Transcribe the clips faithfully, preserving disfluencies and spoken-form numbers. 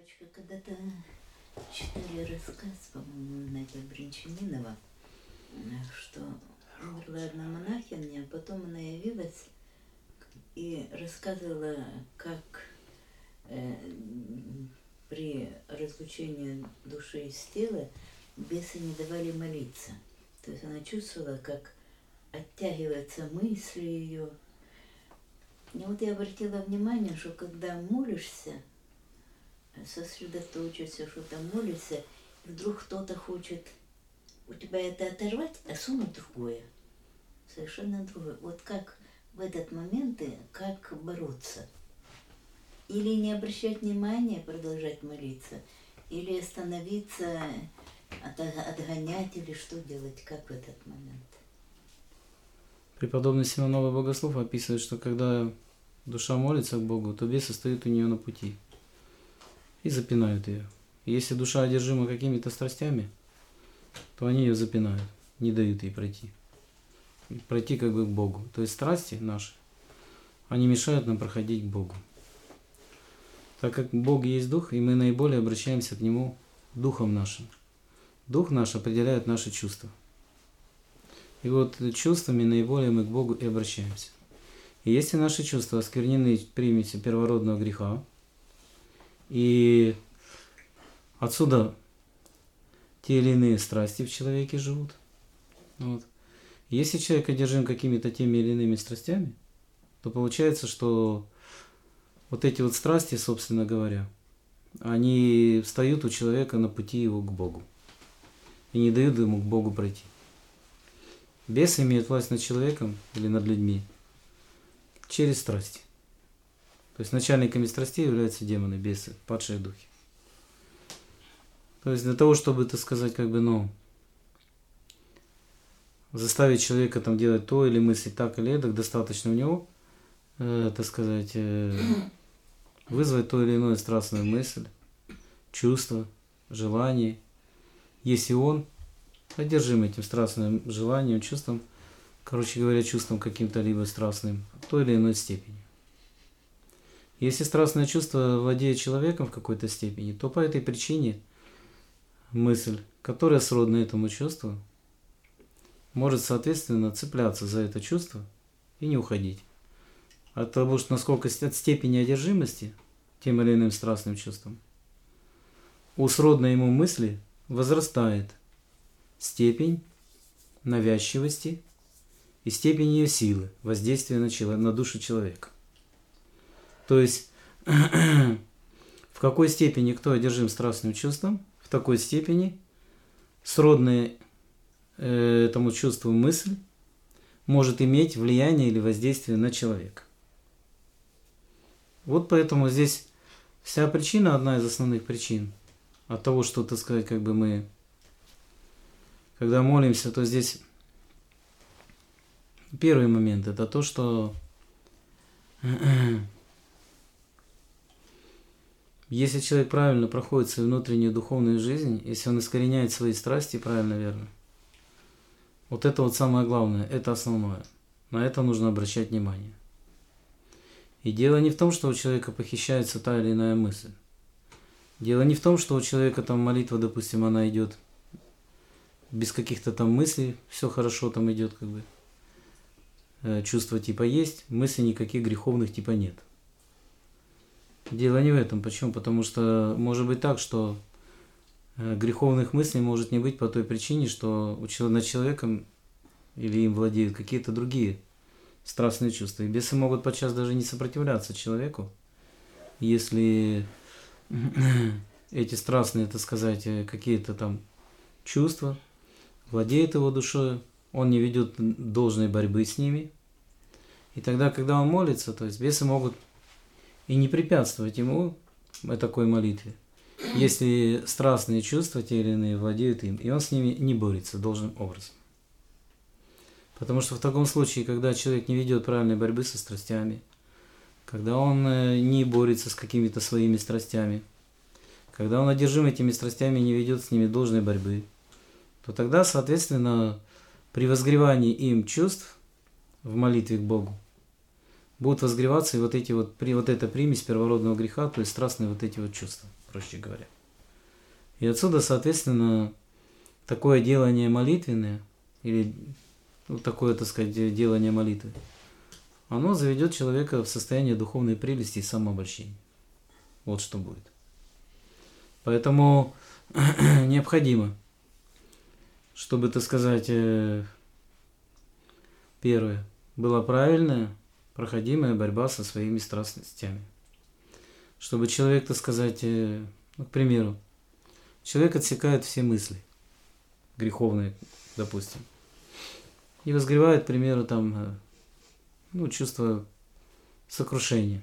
Папочка когда-то читали рассказ, по-моему, Игнатия Бринчанинова, что умерла одна монахиня, а потом она явилась и рассказывала, как э, при разлучении души из тела бесы не давали молиться. То есть она чувствовала, как оттягиваются мысли ее. И вот я обратила внимание, что когда молишься, сосредоточишься, что-то молишься, и вдруг кто-то хочет у тебя это оторвать, а сунуть другое. Совершенно другое. Вот как в этот момент, как бороться? Или не обращать внимания, продолжать молиться, или остановиться, отгонять, или что делать, как в этот момент? Преподобный Симоновый Богослов описывает, что когда душа молится к Богу, то бесы стоят у нее на пути и запинают ее. И если душа одержима какими-то страстями, то они ее запинают, не дают ей пройти. Пройти как бы к Богу. То есть страсти наши, они мешают нам проходить к Богу. Так как Бог есть Дух, и мы наиболее обращаемся к Нему Духом нашим. Дух наш определяет наши чувства. И вот чувствами наиболее мы к Богу и обращаемся. И если наши чувства осквернены примесью первородного греха, и отсюда те или иные страсти в человеке живут. Вот. Если человек одержим какими-то теми или иными страстями, то получается, что вот эти вот страсти, собственно говоря, они встают у человека на пути его к Богу и не дают ему к Богу пройти. Бесы имеют власть над человеком или над людьми через страсти. То есть начальниками страстей являются демоны, бесы, падшие духи. То есть для того, чтобы, так сказать, как бы, ну, заставить человека там делать то или мыслить так или эдак, достаточно у него, э, так сказать, э, вызвать то или иное страстную мысль, чувство, желание. Если он одержим этим страстным желанием, чувством, короче говоря, чувством каким-то либо страстным, в той или иной степени. Если страстное чувство владеет человеком в какой-то степени, то по этой причине мысль, которая сродна этому чувству, может, соответственно, цепляться за это чувство и не уходить. От того, что насколько от степени одержимости тем или иным страстным чувством, у сродной ему мысли возрастает степень навязчивости и степень ее силы, воздействия на, человека, на душу человека. То есть, в какой степени кто одержим страстным чувством, в такой степени сродная э, этому чувству мысль может иметь влияние или воздействие на человека. Вот поэтому здесь вся причина, одна из основных причин от того, что, так сказать, как бы мы, когда молимся, то здесь первый момент – это то, что если человек правильно проходит свою внутреннюю духовную жизнь, если он искореняет свои страсти правильно, верно, вот это вот самое главное, это основное. На это нужно обращать внимание. И дело не в том, что у человека похищается та или иная мысль. Дело не в том, что у человека там молитва, допустим, она идет без каких-то там мыслей, все хорошо там идет, как бы. Чувства типа есть, мыслей никаких греховных типа нет. Дело не в этом. Почему? Потому что может быть так, что греховных мыслей может не быть по той причине, что над человеком или им владеют какие-то другие страстные чувства. И бесы могут подчас даже не сопротивляться человеку, если эти страстные, так сказать, какие-то там чувства владеют его душой, он не ведет должной борьбы с ними. И тогда, когда он молится, то есть бесы могут и не препятствовать ему такой молитве, если страстные чувства те или иные владеют им, и он с ними не борется должным образом. Потому что в таком случае, когда человек не ведет правильной борьбы со страстями, когда он не борется с какими-то своими страстями, когда он одержим этими страстями и не ведет с ними должной борьбы, то тогда, соответственно, при возгревании им чувств в молитве к Богу будут возгреваться и вот эти вот, вот эта примесь первородного греха, то есть страстные вот эти вот чувства. проще говоря. И отсюда, соответственно, такое делание молитвенное, или ну, такое, так сказать, делание молитвы, оно заведет человека в состояние духовной прелести и самообольщения. Вот что будет. Поэтому необходимо, чтобы, так сказать, первое, была правильная, проходимая борьба со своими страстностями. Чтобы человек, так сказать, ну, к примеру, человек отсекает все мысли, греховные, допустим, и возгревает, к примеру, там, ну, чувство сокрушения.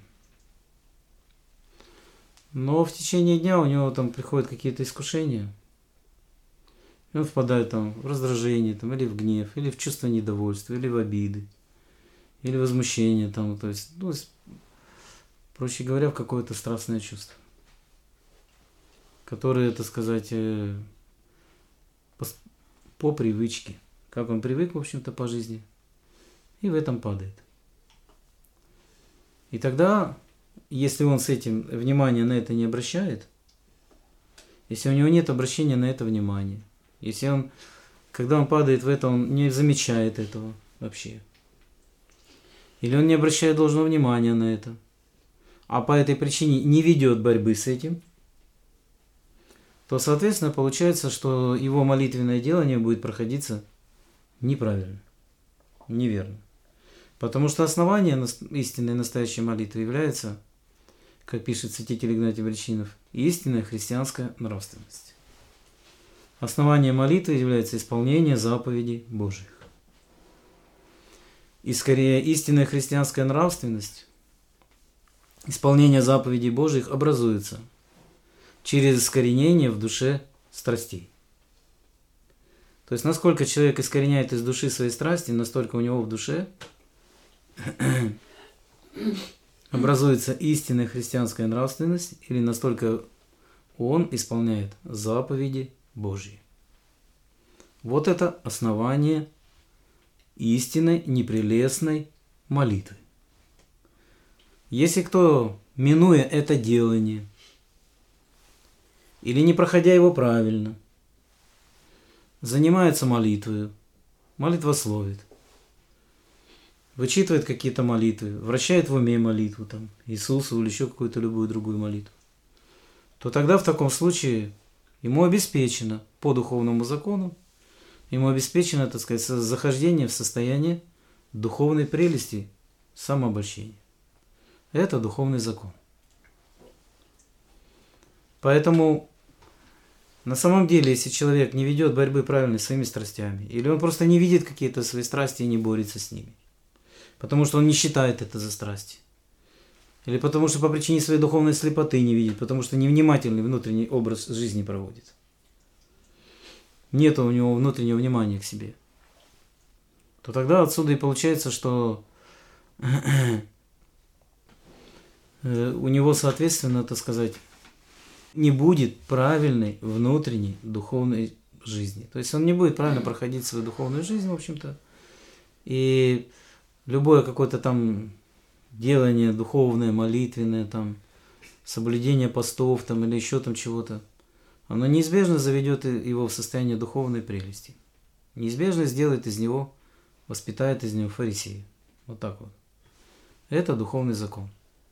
Но в течение дня у него там приходят какие-то искушения, и он впадает там в раздражение, там, или в гнев, или в чувство недовольства, или в обиды, или возмущение, там, то есть, ну, проще говоря, в какое-то страстное чувство, которое, так сказать, по, по привычке, как он привык, в общем-то, по жизни, и в этом падает. И тогда, если он с этим внимание на это не обращает, если у него нет обращения на это внимания, если он, когда он падает в это, он не замечает этого вообще, или он не обращает должного внимания на это, а по этой причине не ведет борьбы с этим, то, соответственно, получается, что его молитвенное делание будет проходиться неправильно, неверно. Потому что основание истинной настоящей молитвы является, как пишет святитель Игнатий Бречинов, истинная христианская нравственность. Основание молитвы является исполнение заповедей Божьих. И скорее истинная христианская нравственность, исполнение заповедей Божьих образуется через искоренение в душе страстей. То есть, насколько человек искореняет из души свои страсти, настолько у него в душе образуется истинная христианская нравственность, или настолько он исполняет заповеди Божьи. Вот это основание истинной, непрелестной молитвы. Если кто, минуя это делание, или не проходя его правильно, занимается молитвой, молитвословит, вычитывает какие-то молитвы, вращает в уме молитву, там, Иисусу или еще какую-то любую другую молитву, то тогда в таком случае ему обеспечено по духовному закону, ему обеспечено, так сказать, захождение в состояние духовной прелести, самообольщения. Это духовный закон. Поэтому на самом деле, если человек не ведет борьбы правильной своими страстями, или он просто не видит какие-то свои страсти и не борется с ними, потому что он не считает это за страсти, или потому что по причине своей духовной слепоты не видит, потому что невнимательный внутренний образ жизни проводит, нет у него внутреннего внимания к себе, то тогда отсюда и получается, что у него, соответственно, так сказать, не будет правильной внутренней духовной жизни. То есть он не будет правильно проходить свою духовную жизнь, в общем-то. И любое какое-то там делание духовное, молитвенное, там, соблюдение постов там, или еще там чего-то, оно неизбежно заведет его в состояние духовной прелести. Неизбежно сделает из него, воспитает из него фарисея. Вот так вот. Это духовный закон.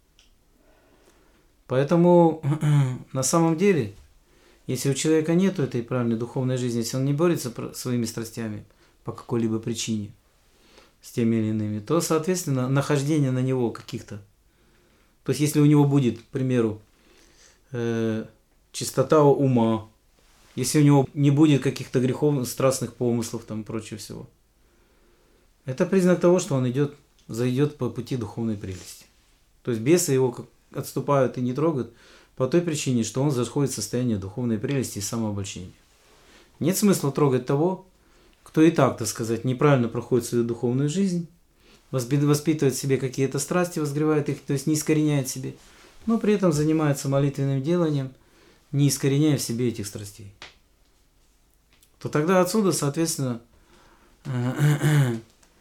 Поэтому на самом деле, если у человека нет этой правильной духовной жизни, если он не борется своими страстями по какой-либо причине с теми или иными, то, соответственно, нахождение на него каких-то, то есть если у него будет, к примеру, э, чистота ума, если у него не будет каких-то греховных, страстных помыслов там и прочего всего, это признак того, что он идет, зайдет по пути духовной прелести. То есть бесы его отступают и не трогают по той причине, что он заходит в состояние духовной прелести и самообольщения. Нет смысла трогать того, кто и так, так сказать, неправильно проходит свою духовную жизнь, воспитывает в себе какие-то страсти, возгревает их, то есть не искореняет себе, но при этом занимается молитвенным деланием, не искореняя в себе этих страстей. То тогда отсюда, соответственно, в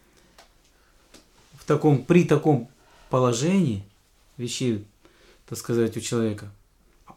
таком, при таком положении вещей, так сказать, у человека,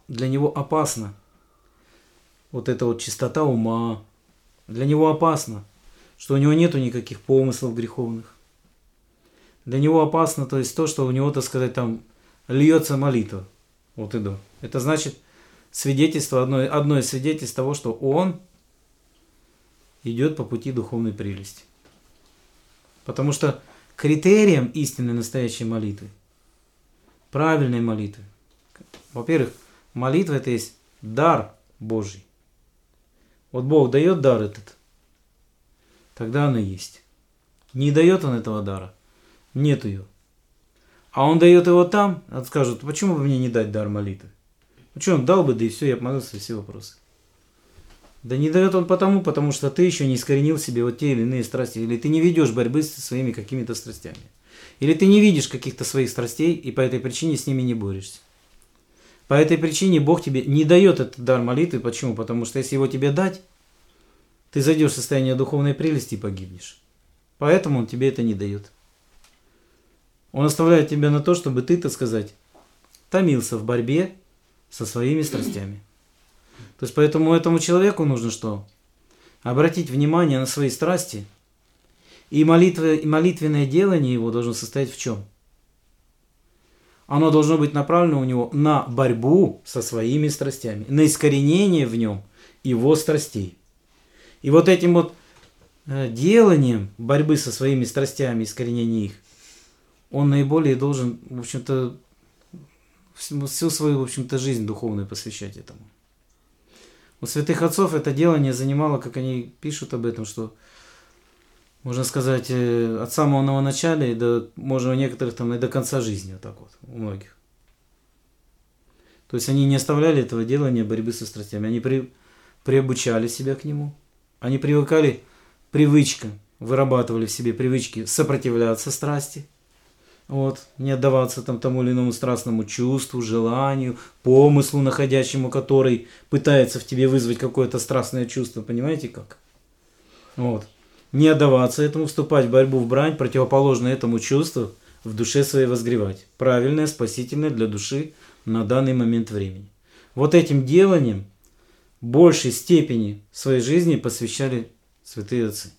для него опасно вот эта вот чистота ума, для него опасно, что у него нету никаких помыслов греховных. Для него опасно, то есть то, что у него, так сказать, там льется молитва от и до. Это значит свидетельство, одно, одно из свидетельств того, что он идет по пути духовной прелести. Потому что критерием истинной настоящей молитвы, правильной молитвы, во-первых, молитва это есть дар Божий. Вот Бог дает дар этот, тогда она есть. Не дает он этого дара, нет ее. А он дает его там, а скажут, почему бы мне не дать дар молитвы? Ну что, он дал бы, да и все, я помолился, все вопросы. Да не дает он потому, потому что ты еще не искоренил себе вот те или иные страсти, или ты не ведешь борьбы со своими какими-то страстями. Или ты не видишь каких-то своих страстей, и по этой причине с ними не борешься. По этой причине Бог тебе не дает этот дар молитвы. Почему? Потому что если его тебе дать, ты зайдешь в состояние духовной прелести и погибнешь. Поэтому Он тебе это не дает. Он оставляет тебя на то, чтобы ты, так сказать, томился в борьбе со своими страстями. То есть поэтому этому человеку нужно что? Обратить внимание на свои страсти. И, молитва, и молитвенное делание его должно состоять в чем? Оно должно быть направлено у него на борьбу со своими страстями, на искоренение в нем его страстей. И вот этим вот деланием борьбы со своими страстями, искоренения их, он наиболее должен, в общем-то, всю свою, в общем-то, жизнь духовную посвящать этому. У святых отцов это делание занимало, как они пишут об этом, что, можно сказать, от самого новоначала и до, можно у некоторых там и до конца жизни, вот так вот, у многих. То есть они не оставляли этого делания борьбы со страстями, они при, приобучали себя к нему, они привыкали привычкам, вырабатывали в себе привычки сопротивляться страсти, вот, не отдаваться там тому или иному страстному чувству, желанию, помыслу, находящему, который пытается в тебе вызвать какое-то страстное чувство, понимаете как? Вот. Не отдаваться этому, вступать в борьбу, в брань, противоположно этому чувству, в душе своей возгревать. Правильное, спасительное для души на данный момент времени. Вот этим деланием в большей степени своей жизни посвящали святые отцы.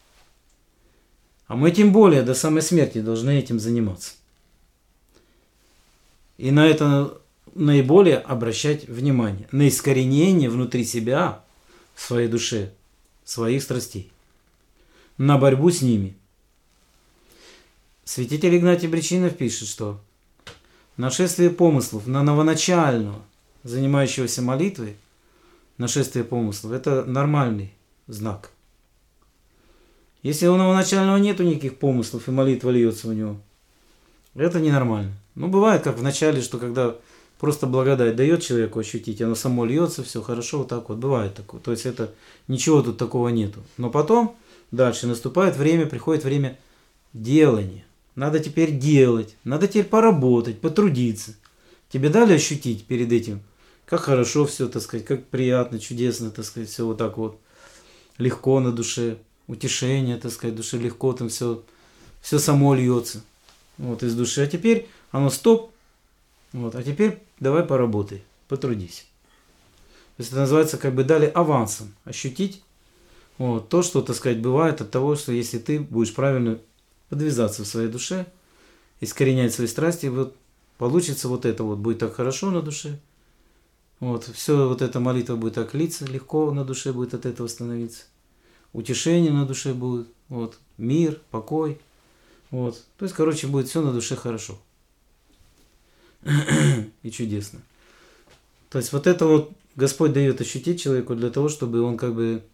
А мы тем более до самой смерти должны этим заниматься. И на это наиболее обращать внимание. На искоренение внутри себя, в своей душе, своих страстей. На борьбу с ними. Святитель Игнатий Бречинов пишет, что нашествие помыслов на новоначального, занимающегося молитвой, нашествие помыслов – это нормальный знак. Если у новоначального нету никаких помыслов и молитва льется у него, это ненормально. Ну, бывает, как в начале, что когда просто благодать дает человеку ощутить, оно само льется, все хорошо, вот так вот, бывает такое. То есть это ничего тут такого нету. Но потом, дальше наступает время, приходит время делания. Надо теперь делать, надо теперь поработать, потрудиться. Тебе дали ощутить перед этим, как хорошо все, так сказать, как приятно, чудесно, так сказать, все вот так вот, легко на душе. Утешение, так сказать, душе легко, там все, все само льется вот, из души. А теперь оно стоп, вот, а теперь давай поработай, потрудись. То есть это называется, как бы дали авансом ощутить вот, то, что, так сказать, бывает от того, что если ты будешь правильно подвязаться в своей душе, искоренять свои страсти, вот, получится вот это вот, будет так хорошо на душе, вот, все вот эта молитва будет так литься, легко на душе будет от этого становиться. Утешение на душе будет, вот, мир, покой, вот. То есть, короче, будет все на душе хорошо и чудесно. То есть, вот это вот Господь дает ощутить человеку для того, чтобы он как бы,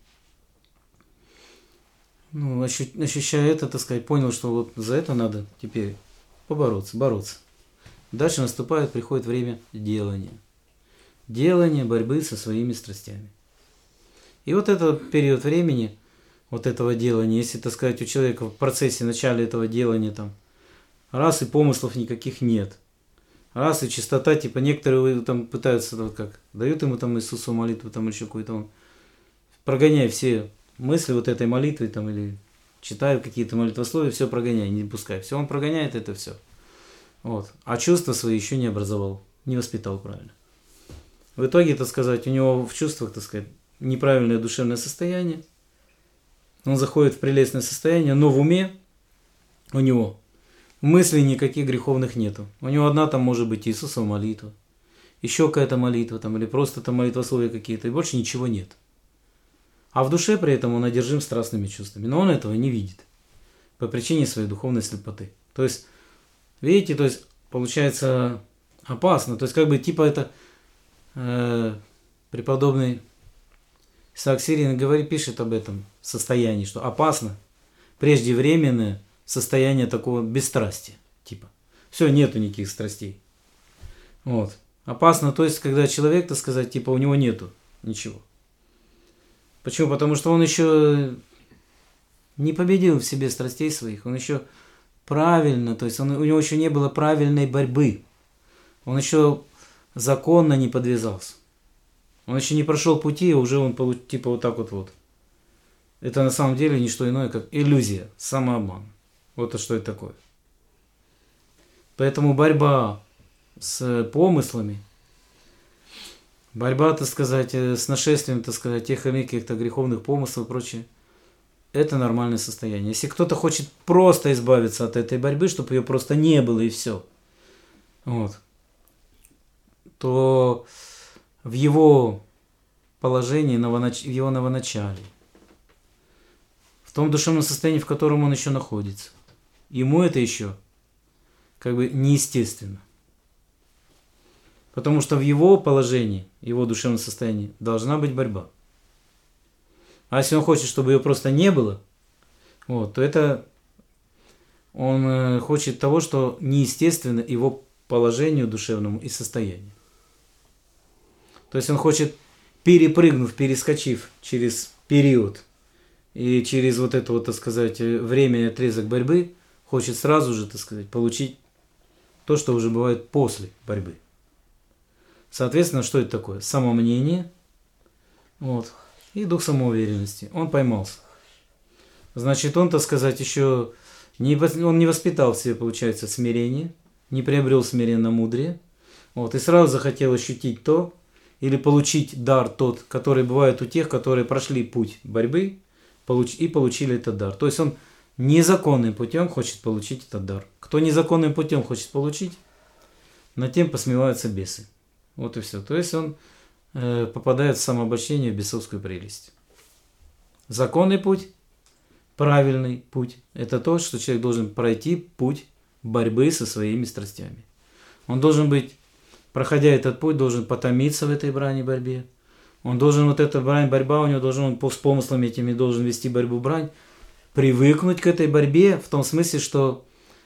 ну, ощущая это, так сказать, понял, что вот за это надо теперь побороться, бороться. Дальше наступает, приходит время делания. Делания борьбы со своими страстями. И вот этот период времени, вот этого делания, если, так сказать, у человека в процессе, начале этого делания там, раз и помыслов никаких нет, раз и чистота, типа некоторые там пытаются, вот как, дают ему там Иисусу молитву, там еще какую-то, он прогоняя все мысли вот этой молитвы, там, или читаю какие-то молитвословия, все прогоняй, не пускай, все, он прогоняет это все. Вот. А чувства свои еще не образовал, не воспитал правильно. В итоге, так сказать, у него в чувствах, так сказать, неправильное душевное состояние. Он заходит в прелестное состояние, но в уме у него мыслей никаких греховных нету. У него одна там может быть Иисусова молитва, еще какая-то молитва там, или просто там молитвословия какие-то, и больше ничего нет. А в душе при этом он одержим страстными чувствами. Но он этого не видит по причине своей духовной слепоты. То есть, видите, то есть получается опасно. То есть как бы типа это э, преподобный Исаак Сирин говорит, пишет об этом состоянии, что опасно преждевременное состояние такого бесстрастия. Типа. Все, нету никаких страстей. Вот. Опасно, то есть, когда человек, так сказать, типа у него нету ничего. Почему? Потому что он еще не победил в себе страстей своих. Он еще правильно, то есть он, у него еще не было правильной борьбы. Он еще законно не подвязался. Он еще не прошел пути, а уже он получ, типа вот так вот вот. Это на самом деле не что иное, как иллюзия, самообман. Вот это что это такое. Поэтому борьба с помыслами, борьба, так сказать, с нашествием, так сказать, тех или иных каких-то греховных помыслов и прочее, это нормальное состояние. Если кто-то хочет просто избавиться от этой борьбы, чтобы ее просто не было и все, вот, то в его положении, новонач... в его новоначале, в том душевном состоянии, в котором он еще находится, ему это еще как бы неестественно. Потому что в его положении, его душевном состоянии должна быть борьба. А если он хочет, чтобы ее просто не было, вот, то это он хочет того, что неестественно его положению душевному и состоянию. То есть он хочет, перепрыгнув, перескочив через период и через вот это вот, так сказать, время и отрезок борьбы, хочет сразу же, так сказать, получить то, что уже бывает после борьбы. Соответственно, что это такое? Самомнение, вот, и дух самоуверенности. Он поймался. Значит, он, так сказать, еще не, он не воспитал в себе, получается, смирение, не приобрел смиренно-мудрее, вот, и сразу захотел ощутить то, или получить дар тот, который бывает у тех, которые прошли путь борьбы и получили этот дар. То есть он незаконным путем хочет получить этот дар. Кто незаконным путем хочет получить, над тем посмеиваются бесы. Вот и все. То есть он э, попадает в самообольщение, в бесовскую прелесть. Законный путь, правильный путь, это то, что человек должен пройти путь борьбы со своими страстями. Он должен быть, проходя этот путь, должен потомиться в этой брани, борьбе. Он должен, вот эта брань, борьба у него должен, он с помыслами этими должен вести борьбу, брань, привыкнуть к этой борьбе в том смысле, что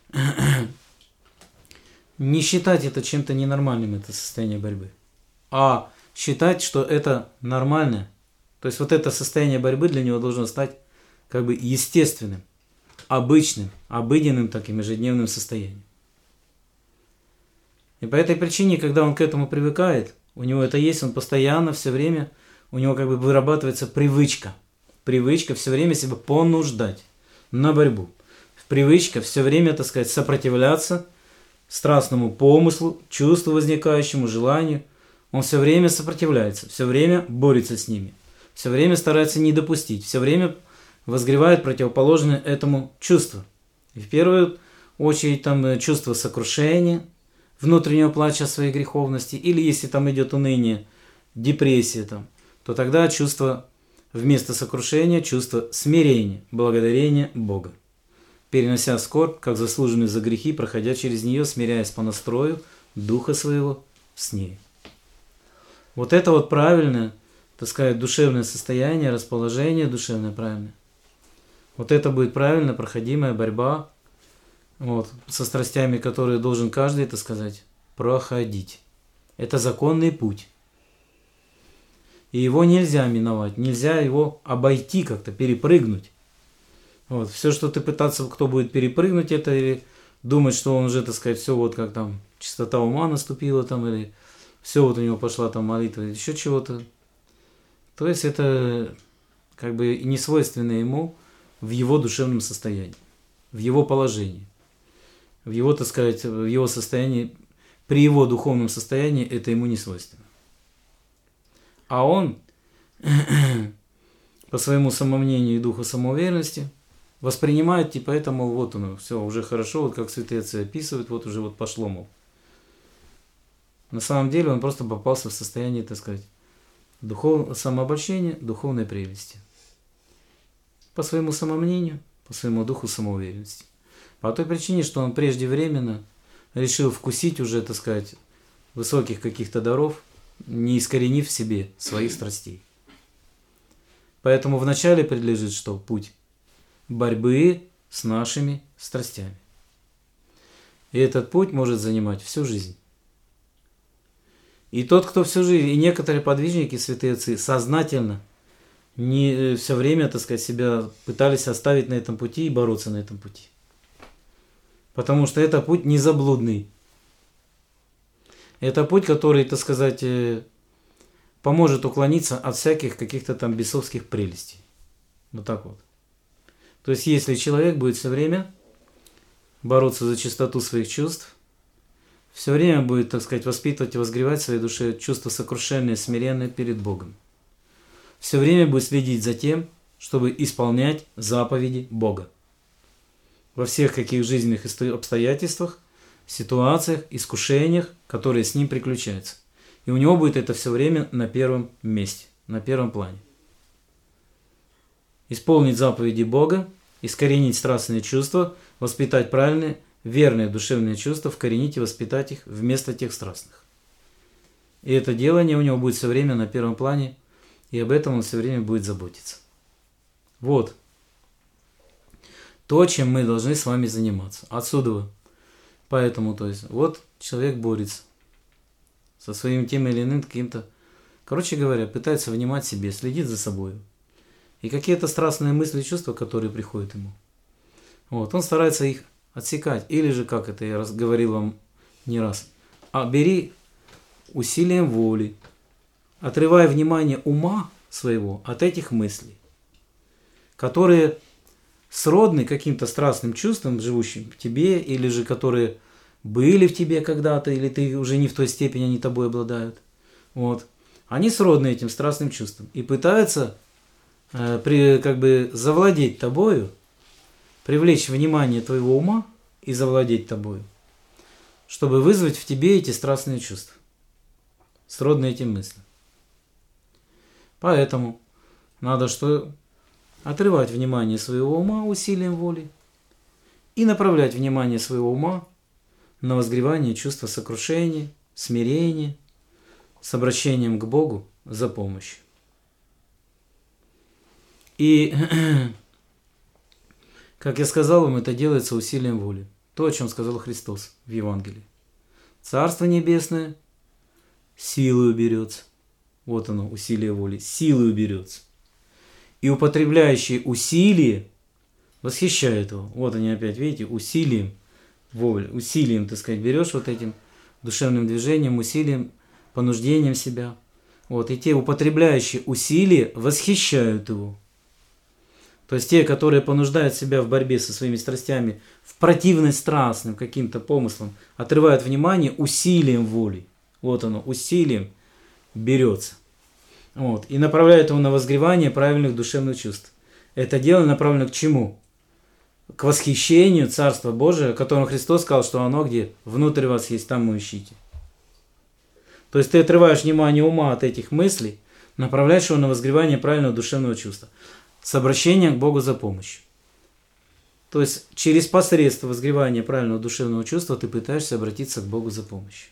не считать это чем-то ненормальным, это состояние борьбы, а считать, что это нормально. То есть вот это состояние борьбы для него должно стать как бы естественным, обычным, обыденным таким ежедневным состоянием. И по этой причине, когда он к этому привыкает, у него это есть, он постоянно, все время, у него как бы вырабатывается привычка. Привычка все время себя понуждать на борьбу. Привычка все время, так сказать, сопротивляться страстному помыслу, чувству возникающему, желанию. Он все время сопротивляется, все время борется с ними, все время старается не допустить, все время возгревает противоположное этому чувство. И в первую очередь там чувство сокрушения, внутреннего плача о своей греховности, или если там идет уныние, депрессия, там, то тогда чувство вместо сокрушения, чувство смирения, благодарения Бога. Перенося скорбь, как заслуженную за грехи, проходя через нее, смиряясь по настрою духа своего с ней. Вот это вот правильное, так сказать, душевное состояние, расположение душевное правильное. Вот это будет правильно проходимая борьба вот, со страстями, которые должен каждый, так сказать, проходить. Это законный путь. И его нельзя миновать, нельзя его обойти как-то, перепрыгнуть. Вот. Все, что ты пытаться, кто будет перепрыгнуть это, или думать, что он уже, так сказать, все вот как там, чистота ума наступила там, или все вот у него пошла там молитва, или еще чего-то. То есть это как бы не свойственно ему в его душевном состоянии, в его положении, в его, так сказать, в его состоянии, при его духовном состоянии это ему не свойственно. А он по своему самомнению и духу самоуверенности воспринимает, типа, это, мол, вот оно, все, уже хорошо, вот как святые отцы описывают, вот уже вот пошло, мол. На самом деле он просто попался в состояние, так сказать, духов... самообольщения, духовной прелести. По своему самомнению, по своему духу самоуверенности. По той причине, что он преждевременно решил вкусить уже, так сказать, высоких каких-то даров, не искоренив в себе своих страстей. Поэтому вначале предлежит что? Путь борьбы с нашими страстями. И этот путь может занимать всю жизнь. И тот, кто всю жизнь, и некоторые подвижники, святые отцы, сознательно не все время, так сказать, себя пытались оставить на этом пути и бороться на этом пути. Потому что это путь незаблудный. Это путь, который, так сказать, поможет уклониться от всяких каких-то там бесовских прелестей. Вот так вот. То есть, если человек будет все время бороться за чистоту своих чувств, все время будет, так сказать, воспитывать и возгревать в своей душе чувство сокрушенное, смиренное перед Богом. Все время будет следить за тем, чтобы исполнять заповеди Бога. Во всех каких жизненных обстоятельствах, ситуациях, искушениях, которые с ним приключаются. И у него будет это все время на первом месте, на первом плане. Исполнить заповеди Бога, искоренить страстные чувства, воспитать правильные, верные душевные чувства, вкоренить и воспитать их вместо тех страстных. И это делание у него будет все время на первом плане, и об этом он все время будет заботиться. Вот то, чем мы должны с вами заниматься. Отсюда. Поэтому, то есть, вот человек борется со своим тем или иным каким-то, короче говоря, пытается внимать себе, следит за собой. И какие-то страстные мысли и чувства, которые приходят ему, вот, он старается их отсекать. Или же, как это я раз, говорил вам не раз, а бери усилием воли, отрывая внимание ума своего от этих мыслей, которые сродны каким-то страстным чувствам, живущим в тебе, или же которые были в тебе когда-то, или ты уже не в той степени они тобой обладают. Вот. Они сродны этим страстным чувствам и пытаются э, при, как бы завладеть тобою, привлечь внимание твоего ума и завладеть тобою, чтобы вызвать в тебе эти страстные чувства, сродны этим мыслям. Поэтому надо что? Отрывать внимание своего ума усилием воли и направлять внимание своего ума на возгревание чувства сокрушения, смирения, с обращением к Богу за помощью. И, как я сказал вам, это делается усилием воли. То, о чем сказал Христос в Евангелии. Царство Небесное силою берется. Вот оно, усилие воли. Силою берется. И употребляющий усилие восхищает его. Вот они опять, видите, усилием воли. Усилием, так сказать, берешь вот этим душевным движением, усилием, понуждением себя. Вот, и те употребляющие усилия восхищают его. То есть те, которые понуждают себя в борьбе со своими страстями, в противность страстным каким-то помыслам, отрывают внимание усилием воли. Вот оно, усилием берется. Вот, и направляет его на возгревание правильных душевных чувств. Это дело направлено к чему? К восхищению Царства Божия, о котором Христос сказал, что оно где? Внутрь вас есть, там и ищите. То есть ты отрываешь внимание ума от этих мыслей, направляешь его на возгревание правильного душевного чувства. С обращением к Богу за помощью. То есть через посредство возгревания правильного душевного чувства ты пытаешься обратиться к Богу за помощью.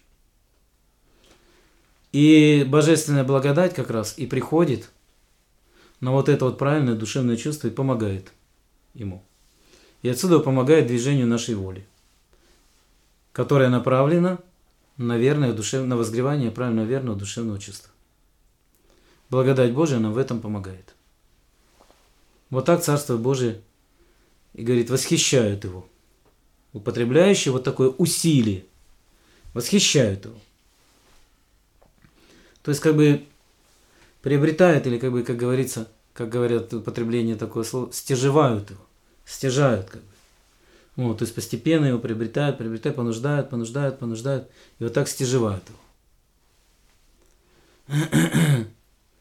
И божественная благодать как раз и приходит на вот это вот правильное душевное чувство и помогает ему. И отсюда помогает движению нашей воли, которая направлена на верное душевное, на возгревание правильного верного душевного чувства. Благодать Божия нам в этом помогает. Вот так Царство Божие, и говорит, восхищают его. Употребляющие вот такое усилие, восхищают его. То есть, как бы, приобретают, или, как бы, как говорится, как говорят, употребление такое слова, стяжевают его, стяжают, как бы. Вот, то есть, постепенно его приобретают, приобретают, понуждают, понуждают, понуждают, и вот так стяжевают его.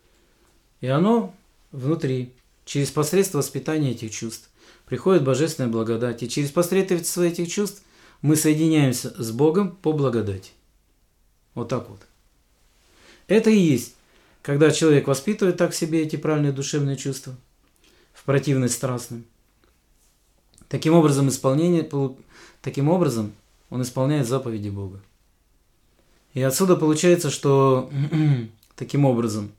И оно внутри, через посредство воспитания этих чувств, приходит божественная благодать. И через посредство этих чувств мы соединяемся с Богом по благодати. Вот так вот. Это и есть, когда человек воспитывает так в себе эти правильные душевные чувства, в противность страстным. Таким образом, исполнение, таким образом он исполняет заповеди Бога. И отсюда получается, что таким образом,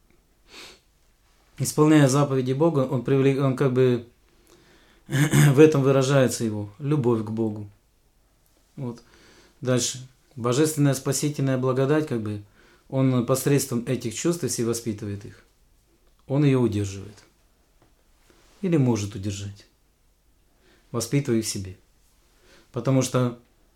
исполняя заповеди Бога, он, привлек, он как бы в этом выражается его любовь к Богу. Вот. Дальше. Божественная спасительная благодать, как бы, он посредством этих чувств, если воспитывает их, он ее удерживает. Или может удержать, воспитывая их в себе. Потому что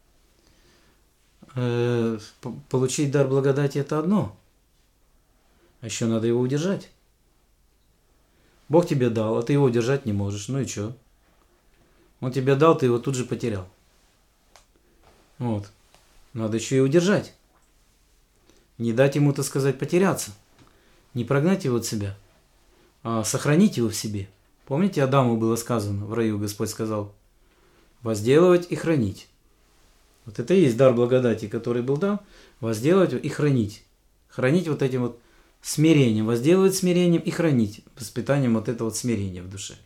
э, получить дар благодати – это одно, а еще надо его удержать. Бог тебе дал, а ты его удержать не можешь. Ну и что? Он тебе дал, ты его тут же потерял. Вот. Надо еще и удержать. Не дать ему, так сказать, потеряться. Не прогнать его от себя, а сохранить его в себе. Помните, Адаму было сказано, в раю Господь сказал, возделывать и хранить. Вот это и есть дар благодати, который был дан, возделывать и хранить. Хранить вот этим вот смирением, возделывать смирением и хранить воспитанием вот этого вот смирения в душе.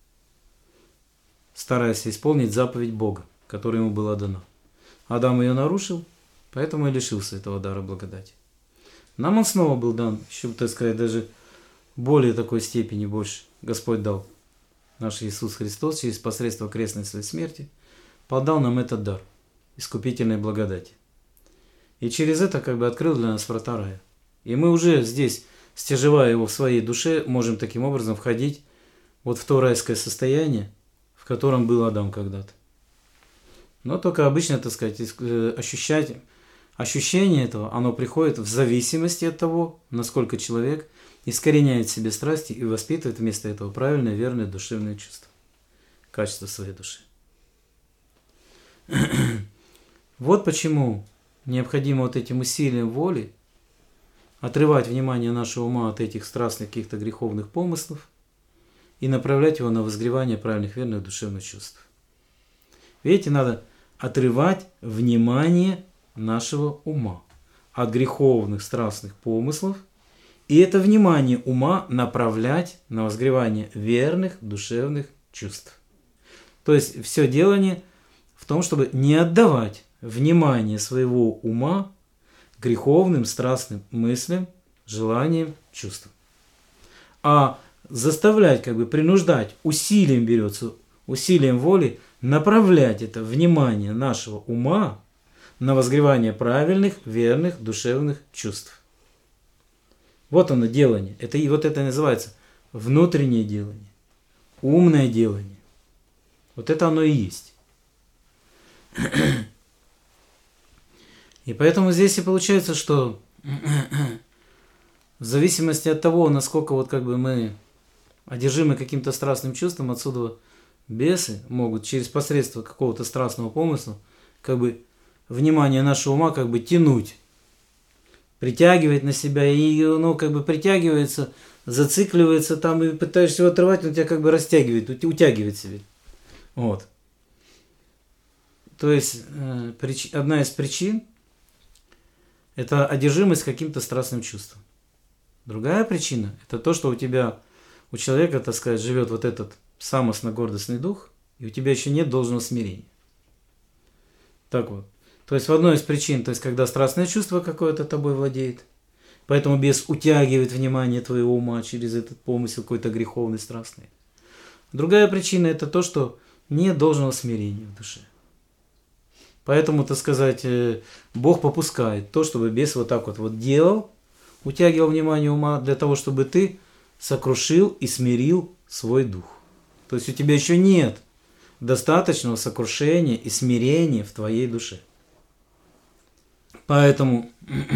Стараясь исполнить заповедь Бога, которая ему была дана. Адам ее нарушил, поэтому и лишился этого дара благодати. Нам он снова был дан, еще, так сказать, даже более такой степени больше Господь дал. Наш Иисус Христос через посредство крестной своей смерти подал нам этот дар искупительной благодати. И через это как бы открыл для нас врата рая. И мы уже здесь, стяжевая его в своей душе, можем таким образом входить вот в то райское состояние, в котором был Адам когда-то. Но только обычно, так сказать, ощущать, ощущение этого, оно приходит в зависимости от того, насколько человек искореняет в себе страсти и воспитывает вместо этого правильное, верное душевное чувство, качество своей души. Вот почему необходимо вот этим усилием воли отрывать внимание нашего ума от этих страстных каких-то греховных помыслов и направлять его на возгревание правильных, верных душевных чувств. Видите, надо отрывать внимание нашего ума от греховных страстных помыслов и это внимание ума направлять на возгревание верных душевных чувств. То есть все делание в том, чтобы не отдавать внимание своего ума греховным страстным мыслям, желаниям, чувствам, а заставлять, как бы принуждать, усилием берется, усилием воли направлять это внимание нашего ума на возгревание правильных, верных, душевных чувств. Вот оно делание. Это, и вот это называется внутреннее делание, умное делание. Вот это оно и есть. И поэтому здесь и получается, что в зависимости от того, насколько вот как бы мы одержимы каким-то страстным чувством, отсюда бесы могут через посредство какого-то страстного помысла как бы внимание нашего ума как бы тянуть, притягивать на себя, и оно как бы притягивается, зацикливается там, и пытаешься его отрывать, он тебя как бы растягивает, утягивает себе. Вот. То есть э, прич... одна из причин – это одержимость каким-то страстным чувством. Другая причина – это то, что у тебя, у человека, так сказать, живет вот этот самостно-гордостный дух, и у тебя еще нет должного смирения. Так вот. То есть в одной из причин, то есть когда страстное чувство какое-то тобой владеет, поэтому бес утягивает внимание твоего ума через этот помысел какой-то греховный, страстный. Другая причина – это то, что нет должного смирения в душе. Поэтому, так сказать, Бог попускает то, чтобы бес вот так вот, вот делал, утягивал внимание ума для того, чтобы ты сокрушил и смирил свой дух. То есть у тебя еще нет достаточного сокрушения и смирения в твоей душе. Поэтому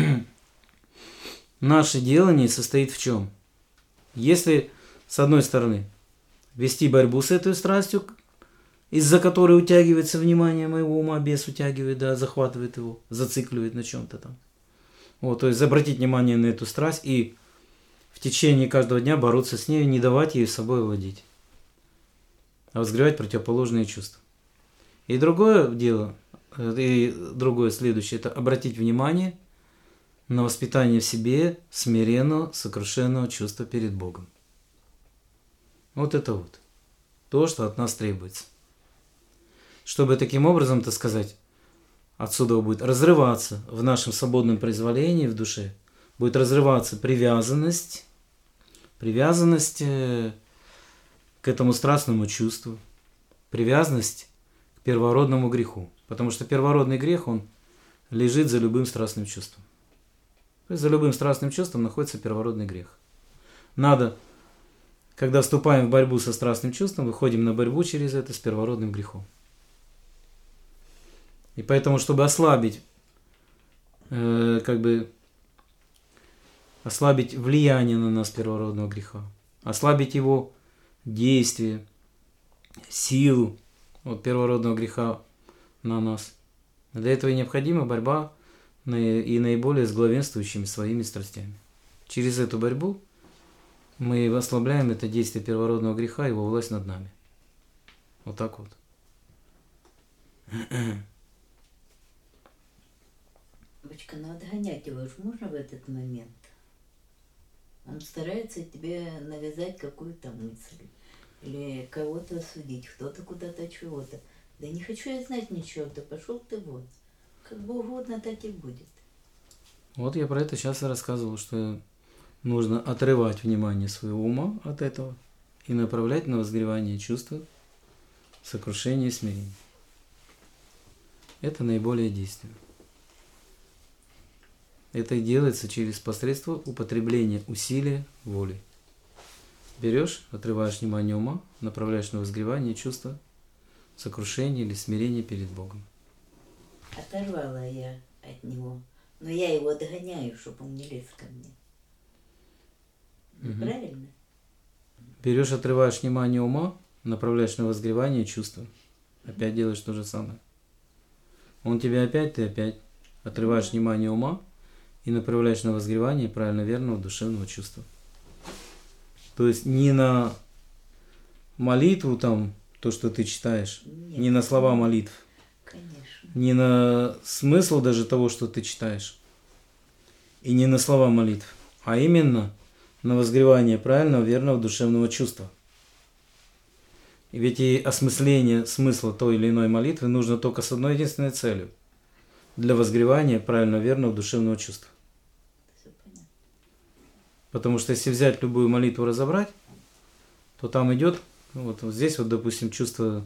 наше делание состоит в чем? Если, с одной стороны, вести борьбу с этой страстью, из-за которой утягивается внимание моего ума, бес утягивает, да, захватывает его, зацикливает на чем-то там. Вот, то есть обратить внимание на эту страсть и в в течение каждого дня бороться с ней, не давать ей собой владеть, а возгревать противоположные чувства. И другое дело, и другое следующее, это обратить внимание на воспитание в себе смиренного, сокрушенного чувства перед Богом. Вот это вот то, что от нас требуется. Чтобы таким образом, так сказать, отсюда будет разрываться в нашем свободном произволении в душе, будет разрываться привязанность, привязанность к этому страстному чувству, привязанность к первородному греху. Потому что первородный грех, он лежит за любым страстным чувством. То есть за любым страстным чувством находится первородный грех. Надо, когда вступаем в борьбу со страстным чувством, выходим на борьбу через это с первородным грехом. И поэтому, чтобы ослабить, э, как бы, ослабить влияние на нас первородного греха, ослабить его действие, силу от первородного греха на нас, для этого и необходима борьба и наиболее с главенствующими своими страстями. Через эту борьбу мы ослабляем это действие первородного греха, его власть над нами. Вот так вот. Бочка, ну отгонять его же можно в этот момент? Он старается тебе навязать какую-то мысль. Или кого-то осудить, кто-то куда-то чего-то. Да не хочу я знать ничего, да пошел ты вот. Как бы угодно, так и будет. Вот я про это сейчас и рассказывал, что нужно отрывать внимание своего ума от этого и направлять на возгревание чувства, сокрушение и смирение. Это наиболее действенно. Это и делается через посредство употребления усилия воли. Берешь, отрываешь внимание ума, направляешь на возгревание чувства, сокрушение или смирение перед Богом. Оторвала я от него, но я его догоняю, чтобы он не лез ко мне. Угу. Правильно? Берешь, отрываешь внимание ума, направляешь на возгревание чувства. Опять делаешь то же самое. Он тебя опять, ты опять отрываешь да. внимание ума и направляешь на возгревание правильно верного душевного чувства. То есть не на молитву там, то, что ты читаешь, Нет, не на слова молитв, конечно. Не на смысл даже того, что ты читаешь, и не на слова молитв, а именно на возгревание правильного верного душевного чувства. И ведь и осмысление смысла той или иной молитвы нужно только с одной единственной целью – для возгревания правильного верного душевного чувства. Потому что если взять любую молитву разобрать, то там идет, вот, вот здесь вот, допустим, чувство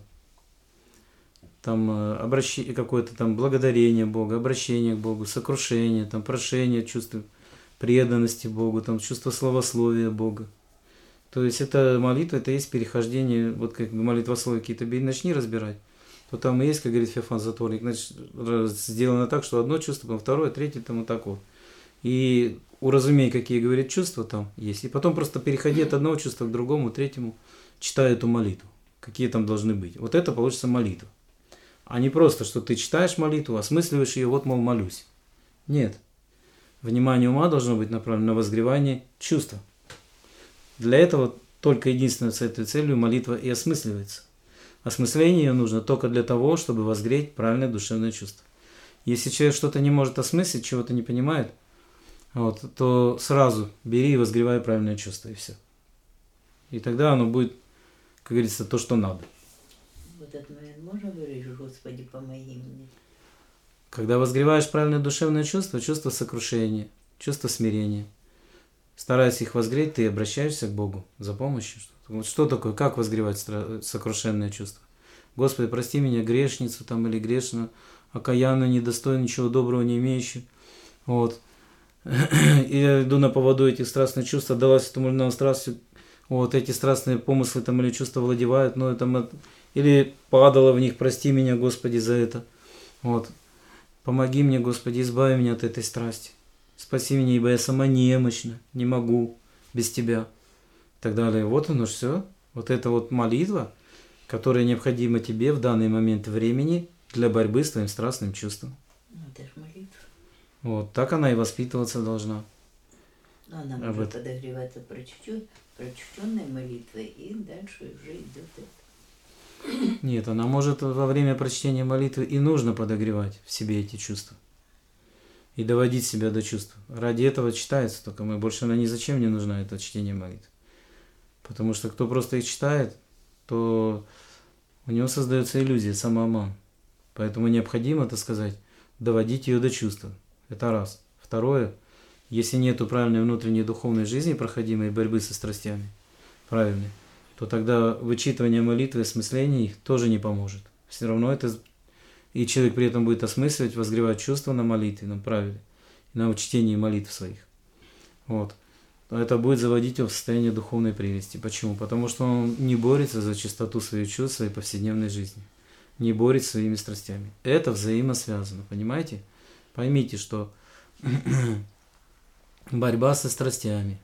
там обращение, какое-то там благодарение Богу, обращение к Богу, сокрушение, там прошение, чувство преданности Богу, там чувство славословия Бога. То есть это молитва, это есть перехождение, вот как молитвословие какие-то начни разбирать, то там и есть, как говорит Феофан Затворник, значит, сделано так, что одно чувство, потом второе, третье, там вот так вот. И уразумей, какие, говорит, чувства там есть. И потом просто переходи от одного чувства к другому, третьему, читай эту молитву. Какие там должны быть. Вот это получится молитва. А не просто, что ты читаешь молитву, осмысливаешь ее, вот, мол, молюсь. Нет. Внимание ума должно быть направлено на возгревание чувства. Для этого только единственной с этой целью молитва и осмысливается. Осмысление ее нужно только для того, чтобы возгреть правильное душевное чувство. Если человек что-то не может осмыслить, чего-то не понимает, вот, то сразу бери и возгревай правильное чувство, и все. И тогда оно будет, как говорится, то, что надо. В этот момент можно говорить: Господи, помоги мне? Когда возгреваешь правильное душевное чувство, чувство сокрушения, чувство смирения, стараясь их возгреть, ты обращаешься к Богу за помощью. Вот что такое, как возгревать сокрушенное чувство? Господи, прости меня, грешницу там или грешную, окаянную, недостойную, ничего доброго не имеющую. Вот. И я иду на поводу этих страстных чувств, отдалась этому или иному страстью, вот эти страстные помыслы там или чувства владевают, но это, или падала в них, прости меня, Господи, за это. Вот. Помоги мне, Господи, избави меня от этой страсти. Спаси меня, ибо я сама немощна, не могу без Тебя. И так далее. Вот оно все. Вот это вот молитва, которая необходима тебе в данный момент времени для борьбы с твоим страстным чувством. Ну, это же молитва. Вот, так она и воспитываться должна. Но она об может этом. подогреваться прочтё- прочтенной молитвой, и дальше уже идет это. Нет, она может во время прочтения молитвы и нужно подогревать в себе эти чувства. И доводить себя до чувств. Ради этого читается, только мы больше она ни зачем не нужна, это чтение молитв. Потому что кто просто их читает, то у него создается иллюзия, самообман. Поэтому необходимо, так сказать, доводить ее до чувства. Это раз. Второе, если нету правильной внутренней духовной жизни, проходимой борьбы со страстями, правильной, то тогда вычитывание молитвы и осмысление их тоже не поможет. Все равно это... И человек при этом будет осмысливать, возгревать чувства на молитве, на правиле, на чтении молитв своих. Вот. Это будет заводить его в состояние духовной прелести. Почему? Потому что он не борется за чистоту своих чувств в своей повседневной жизни. Не борется своими страстями. Это взаимосвязано, понимаете? Поймите, что борьба со страстями,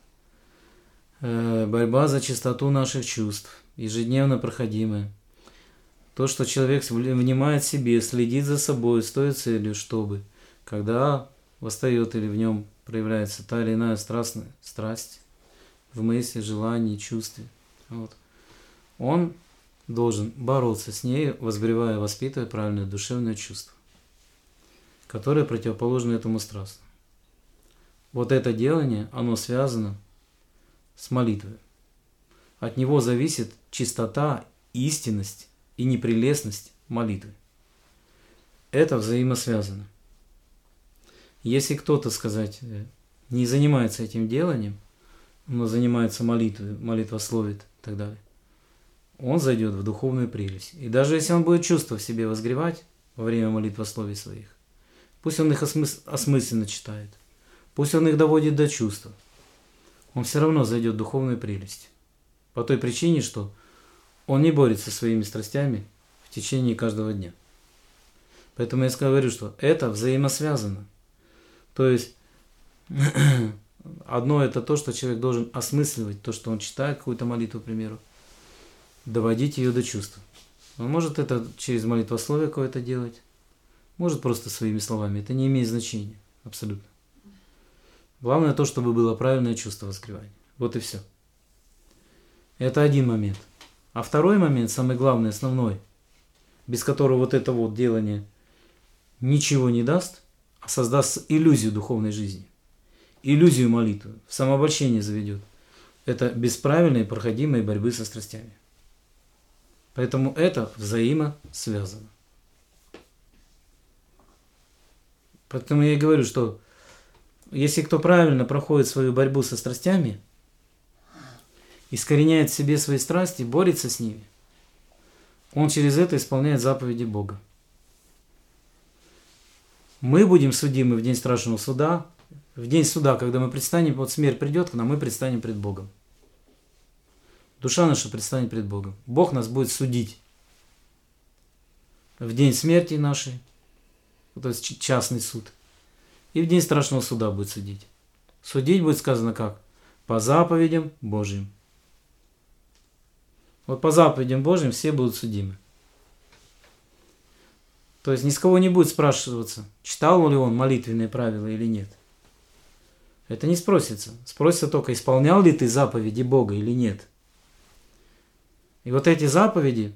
борьба за чистоту наших чувств, ежедневно проходимая, то, что человек внимает себе, следит за собой с той целью, чтобы, когда восстает или в нем проявляется та или иная страстная страсть в мысли, желании, чувстве, вот, он должен бороться с ней, возбревая, воспитывая правильное душевное чувство, которое противоположно этому страстному. Вот это делание, оно связано с молитвой. От него зависит чистота, истинность и непрелестность молитвы. Это взаимосвязано. Если кто-то, сказать, не занимается этим деланием, но занимается молитвой, молитвословит и так далее, он зайдет в духовную прелесть. И даже если он будет чувства в себе возгревать во время молитвословий своих, пусть он их осмыс- осмысленно читает, пусть он их доводит до чувства, он все равно зайдет в духовную прелесть. По той причине, что он не борется со своими страстями в течение каждого дня. Поэтому я говорю, что это взаимосвязано. То есть одно это то, что человек должен осмысливать то, что он читает какую-то молитву, к примеру, доводить ее до чувства. Он может это через молитвословие какое-то делать, может просто своими словами. Это не имеет значения абсолютно. Главное то, чтобы было правильное чувство возгревания. Вот и все. Это один момент. А второй момент, самый главный, основной, без которого вот это вот делание ничего не даст, а создаст иллюзию духовной жизни, иллюзию молитвы, в самообольщение заведет. Это без правильной проходимой борьбы со страстями. Поэтому это взаимосвязано. Поэтому я и говорю, что если кто правильно проходит свою борьбу со страстями, искореняет в себе свои страсти, борется с ними, он через это исполняет заповеди Бога. Мы будем судимы в день страшного суда, в день суда, когда мы предстанем, вот смерть придет к нам, мы предстанем пред Богом. Душа наша предстанет пред Богом. Бог нас будет судить в день смерти нашей, то есть частный суд, и в день страшного суда будет судить. Судить будет сказано как? По заповедям Божьим. Вот по заповедям Божьим все будут судимы. То есть ни с кого не будет спрашиваться, читал ли он молитвенные правила или нет. Это не спросится. Спросится только, исполнял ли ты заповеди Бога или нет. И вот эти заповеди,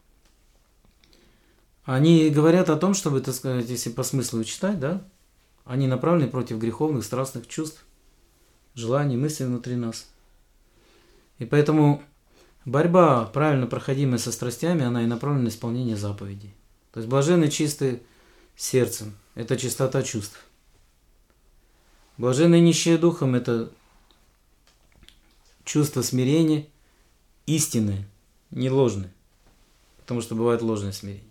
они говорят о том, чтобы, так сказать, если по смыслу читать, да, они направлены против греховных, страстных чувств, желаний, мыслей внутри нас. И поэтому борьба, правильно проходимая со страстями, она и направлена на исполнение заповедей. То есть блаженны чистые сердцем – это чистота чувств. Блаженны нищие духом – это чувство смирения, истинное, не ложное. Потому что бывает ложное смирение.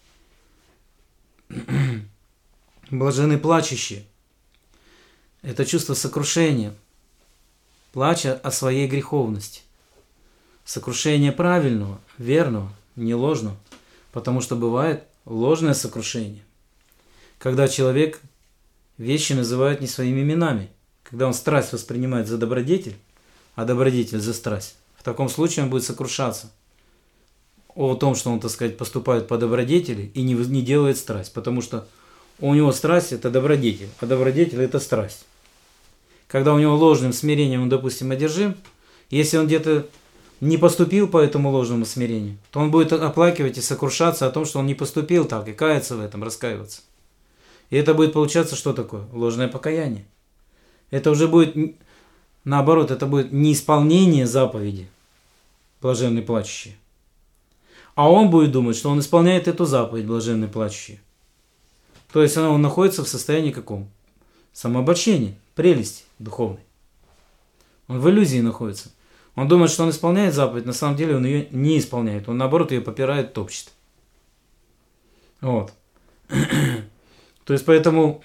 Блаженны плачущие – это чувство сокрушения, плача о своей греховности. Сокрушение правильного, верного, не ложного. Потому что бывает ложное сокрушение, когда человек вещи называет не своими именами, когда он страсть воспринимает за добродетель, а добродетель за страсть. В таком случае он будет сокрушаться о том, что он, так сказать, поступает по добродетели и не, не делает страсть, потому что у него страсть – это добродетель, а добродетель – это страсть. когда у него ложным смирением, он, допустим, одержим, если он где-то не поступил по этому ложному смирению, то он будет оплакивать и сокрушаться о том, что он не поступил так, и каяться в этом, раскаиваться. И это будет получаться что такое? Ложное покаяние. Это уже будет, наоборот, это будет не исполнение заповеди, блаженный плачущий, а он будет думать, что он исполняет эту заповедь, блаженный плачущий. То есть он находится в состоянии каком? Самообольщения, прелести духовной. Он в иллюзии находится. Он думает, что он исполняет заповедь, на самом деле он ее не исполняет. Он, наоборот, ее попирает, топчет. Вот. То есть, поэтому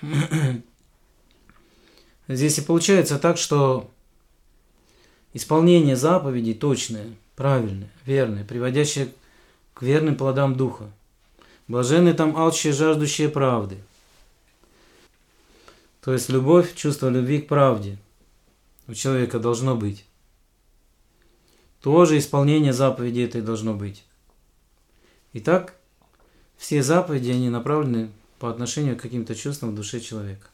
здесь и получается так, что исполнение заповедей точное, правильное, верное, приводящее к верным плодам Духа. Блаженны там алчущие, жаждущие правды. То есть, любовь, чувство любви к правде у человека должно быть. Тоже исполнение заповедей этой должно быть. Итак, все заповеди, они направлены по отношению к каким-то чувствам в душе человека.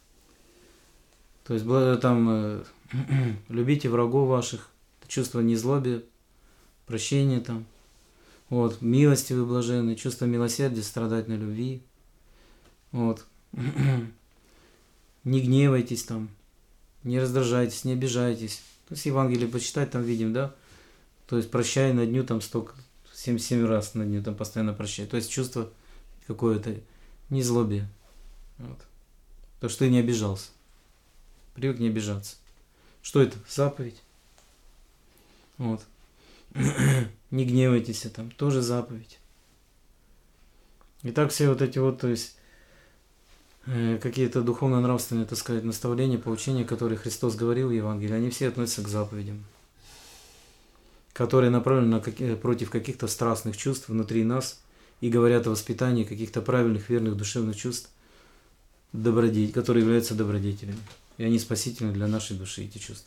То есть, там, э, любите врагов ваших, чувство незлобия, прощения там, вот, милостивы блаженны, чувство милосердия, страдательной любви, вот, не гневайтесь там, не раздражайтесь, не обижайтесь. То есть, Евангелие почитать, там видим, да, то есть, прощай на дню там столько, семь-семь раз на дню там постоянно прощай. То есть, чувство какое-то незлобие. Вот. То, что ты не обижался. Привык не обижаться. Что это? Заповедь. Вот. Не гневайтесь, там тоже заповедь. И так все вот эти вот, то есть, э, какие-то духовно-нравственные, так сказать, наставления, поучения, которые Христос говорил в Евангелии, они все относятся к заповедям, которые направлены на какие, против каких-то страстных чувств внутри нас и говорят о воспитании каких-то правильных, верных душевных чувств, добродетель, которые являются добродетелями. И они спасительны для нашей души, эти чувства.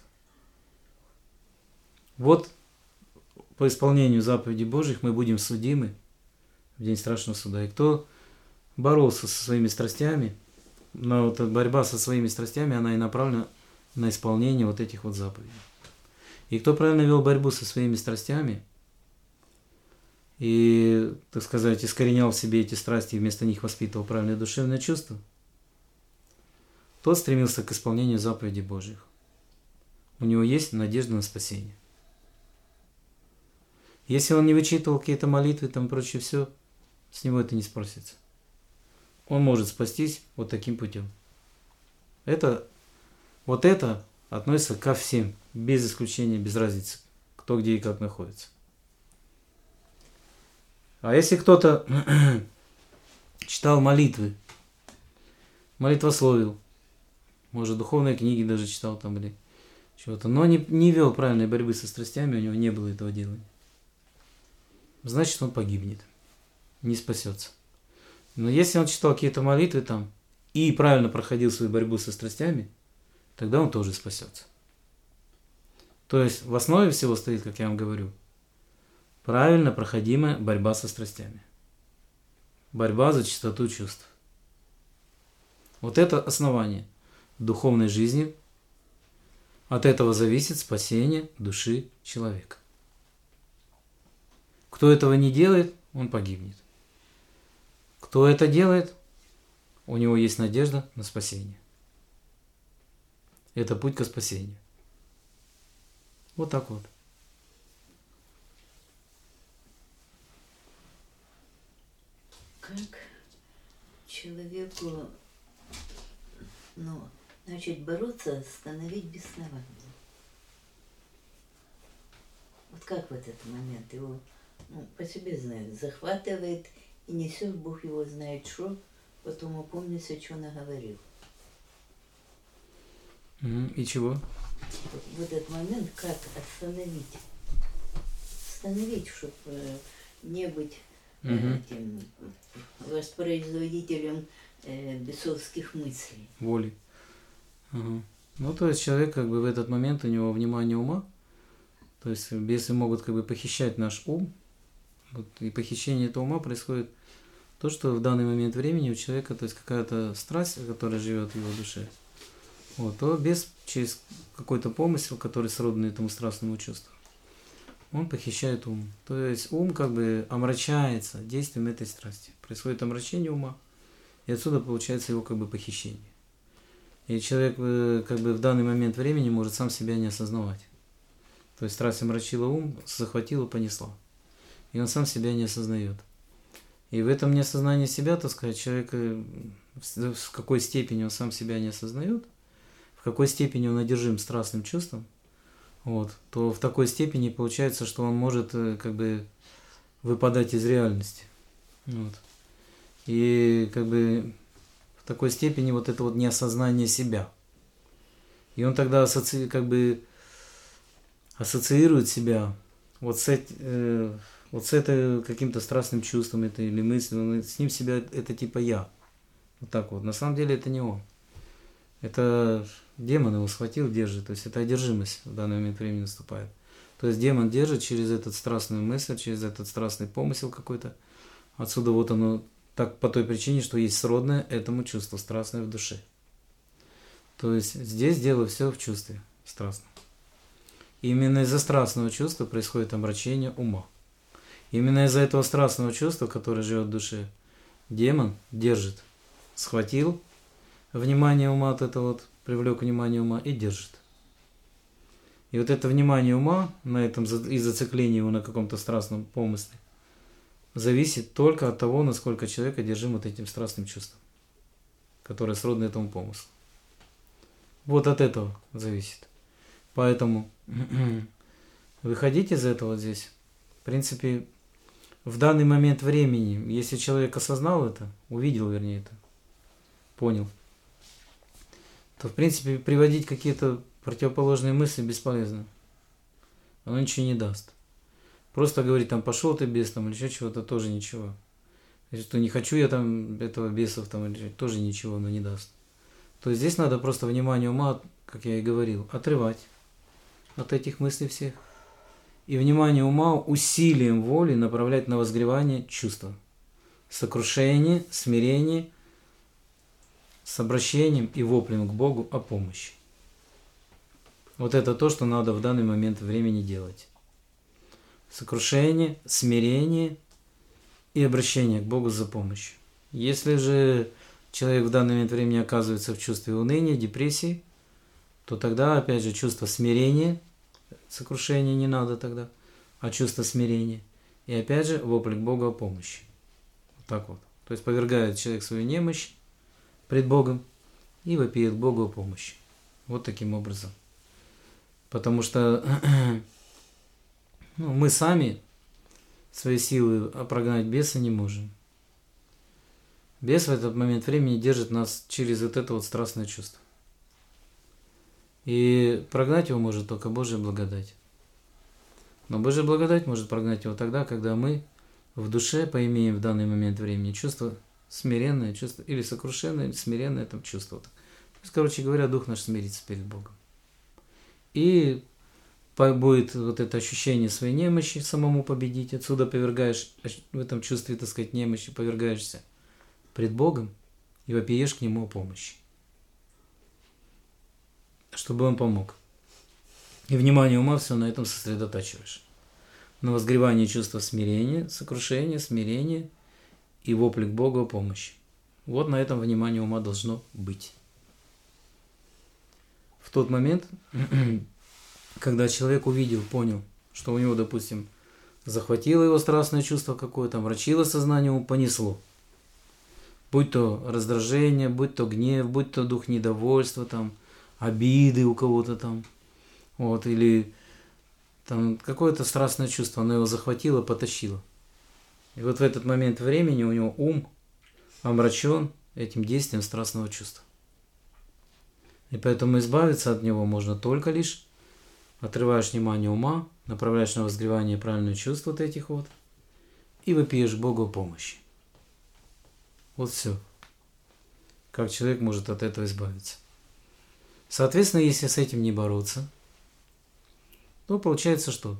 Вот по исполнению заповедей Божьих мы будем судимы в день страшного суда. И кто боролся со своими страстями, но вот эта борьба со своими страстями, она и направлена на исполнение вот этих вот заповедей. И кто правильно вел борьбу со своими страстями и, так сказать, искоренял в себе эти страсти и вместо них воспитывал правильное душевное чувство, тот стремился к исполнению заповедей Божьих. У него есть надежда на спасение. Если он не вычитывал какие-то молитвы, там прочее все, с него это не спросится. Он может спастись вот таким путем. Это, вот это относится ко всем, без исключения, без разницы, кто где и как находится. А если кто-то читал молитвы, молитвословил, может, духовные книги даже читал там или чего-то, но не, не вел правильной борьбы со страстями, у него не было этого делания, значит, он погибнет, не спасется. Но если он читал какие-то молитвы там и правильно проходил свою борьбу со страстями, тогда он тоже спасется. То есть в основе всего стоит, как я вам говорю, правильно проходимая борьба со страстями. Борьба за чистоту чувств. Вот это основание духовной жизни. От этого зависит спасение души человека. Кто этого не делает, он погибнет. Кто это делает, у него есть надежда на спасение. Это путь к спасению. Вот так вот. Как человеку, ну, начать бороться, остановить беснование? Вот как в этот момент его, ну, по себе знаю, захватывает и несет, Бог его знает что, потом опомнится, что наговорил. И чего? В этот момент как остановить? Остановить, чтобы не быть угу. этим воспроизводителем э, бесовских мыслей. Воли. Ага. Ну, то есть человек как бы в этот момент, у него внимание ума, то есть бесы могут как бы похищать наш ум, вот, и похищение этого ума происходит то, что в данный момент времени у человека, то есть какая-то страсть, которая живет в его душе, вот, то бес через какой-то помысел, который сродный этому страстному чувству, он похищает ум. То есть ум как бы омрачается действием этой страсти. Происходит омрачение ума, и отсюда получается его как бы похищение. И человек как бы в данный момент времени может сам себя не осознавать. То есть страсть омрачила ум, захватила, понесла. И он сам себя не осознает. И в этом неосознании себя, так сказать, человек в какой степени он сам себя не осознает, в какой степени он одержим страстным чувством, вот, то в такой степени получается, что он может как бы выпадать из реальности. Вот. И как бы в такой степени вот это вот неосознание себя. И он тогда ассоци... как бы ассоциирует себя вот с, эти... э... вот с этой каким-то страстным чувством это, или мыслью, он с ним себя это типа я. Вот так вот. На самом деле это не он. Это демон его схватил, держит. То есть это одержимость в данный момент времени наступает. То есть демон держит через этот страстную мысль, через этот страстный помысел какой-то. Отсюда вот оно так по той причине, что есть сродное этому чувству, страстное в душе. То есть здесь дело все в чувстве страстном. И именно из-за страстного чувства происходит омрачение ума. Именно из-за этого страстного чувства, которое живет в душе, демон держит, схватил внимание ума, от этого вот, привлек внимание ума и держит. И вот это внимание ума на этом и зацикление его на каком-то страстном помысле зависит только от того, насколько человек одержим вот этим страстным чувством, которое сродно этому помыслу. Вот от этого зависит. Поэтому выходить из этого здесь, в принципе, в данный момент времени, если человек осознал это, увидел, вернее, это, понял, то, в принципе, приводить какие-то противоположные мысли бесполезно. Оно ничего не даст. Просто говорить, там, пошел ты бес, там, или еще чего-то, тоже ничего. Что не хочу я там этого бесов, там, или тоже ничего оно не даст. То есть здесь надо просто внимание ума, как я и говорил, отрывать от этих мыслей всех. И внимание ума усилием воли направлять на возгревание чувства. Сокрушение, смирение, с обращением и воплем к Богу о помощи. Вот это то, что надо в данный момент времени делать. Сокрушение, смирение и обращение к Богу за помощью. Если же человек в данный момент времени оказывается в чувстве уныния, депрессии, то тогда, опять же, чувство смирения, сокрушения не надо тогда, а чувство смирения. И опять же, вопль к Богу о помощи. Вот так вот. То есть повергает человек свою немощь пред Богом и вопиет к Богу о помощи. Вот таким образом. Потому что ну, мы сами свои силы прогнать беса не можем. Бес в этот момент времени держит нас через вот это вот страстное чувство. И прогнать его может только Божья благодать. Но Божья благодать может прогнать его тогда, когда мы в душе поимеем в данный момент времени чувство смиренное, чувство или сокрушенное, или смиренное там чувство. То есть, короче говоря, дух наш смирится перед Богом. И будет вот это ощущение своей немощи самому победить. Отсюда повергаешь в этом чувстве, так сказать, немощи, повергаешься пред Богом и вопиешь к Нему о помощи, чтобы Он помог. И внимание ума все на этом сосредотачиваешь. На возгревании чувства смирения, сокрушения, смирения и вопли к Богу о помощи. Вот на этом внимание ума должно быть. В тот момент, когда человек увидел, понял, что у него, допустим, захватило его страстное чувство какое-то, омрачило сознание, ему понесло. Будь то раздражение, будь то гнев, будь то дух недовольства, там, обиды у кого-то там, вот, или там какое-то страстное чувство, оно его захватило, потащило. И вот в этот момент времени у него ум омрачен этим действием страстного чувства. И поэтому избавиться от него можно только лишь отрываешь внимание ума, направляешь на возгревание правильное чувство вот этих вот и вопиешь Богу о помощи. Вот все. Как человек может от этого избавиться. Соответственно, если с этим не бороться, то получается что?